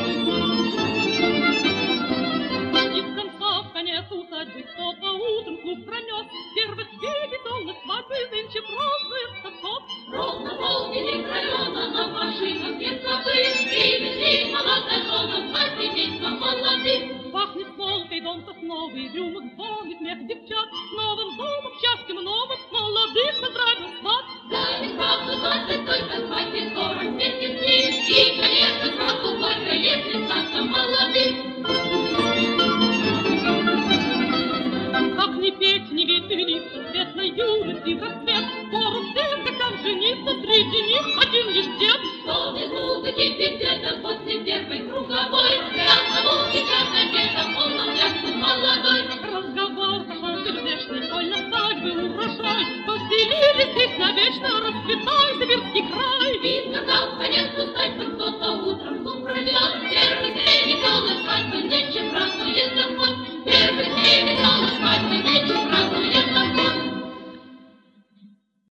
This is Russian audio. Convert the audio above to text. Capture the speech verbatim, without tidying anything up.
Кто-то утром клуб пронес, первых веселых свадьбы нынче празднует сосок. Ровно полдень района на машинах нет забыт, привезли молодоженов, свадьбы детям молодым. Пахнет смолкой дом сосновый, в рюмок звон и смех девчат. С новым домом, счастьем новым, с молодых поздравил сват. Да, ведь правда, двадцать только свадьбе сорок вместе с ним. И, конечно, сразу только, если статься молодым. Как не петь, не веселиться, светлой юности в рассвет. Пору всем, как там жениться, среди них один лишь дед. Сто минут теперь где-то после первой круговой. Прямо волки сейчас одета, он на пляску молодой. Разговор пошел сердечный, коль на свадьбе урожай. Поселились здесь навечно, расцветайте